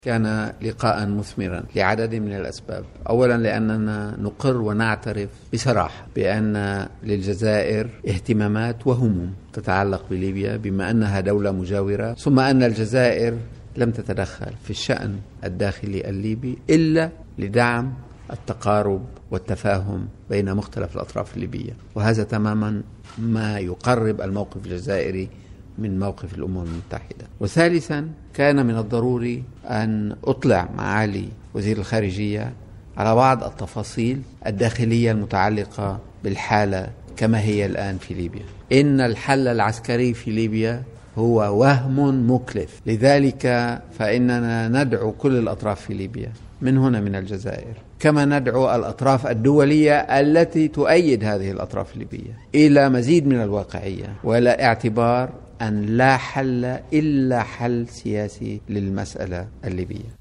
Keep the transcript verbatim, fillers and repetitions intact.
كان لقاء مثمرا لعدد من الأسباب. أولا لأننا نقر ونعترف بصراحة بأن للجزائر اهتمامات وهموم تتعلق بليبيا بما أنها دولة مجاورة، ثم أن الجزائر لم تتدخل في الشأن الداخلي الليبي إلا لدعم التقارب والتفاهم بين مختلف الأطراف الليبية، وهذا تماما ما يقرب الموقف الجزائري من موقف الأمم المتحدة. وثالثا كان من الضروري أن أطلع معالي وزير الخارجية على بعض التفاصيل الداخلية المتعلقة بالحالة كما هي الآن في ليبيا. إن الحل العسكري في ليبيا هو وهم مكلف، لذلك فإننا ندعو كل الأطراف في ليبيا من هنا من الجزائر، كما ندعو الأطراف الدولية التي تؤيد هذه الأطراف الليبية إلى مزيد من الواقعية ولا اعتبار أن لا حل إلا حل سياسي للمسألة الليبية.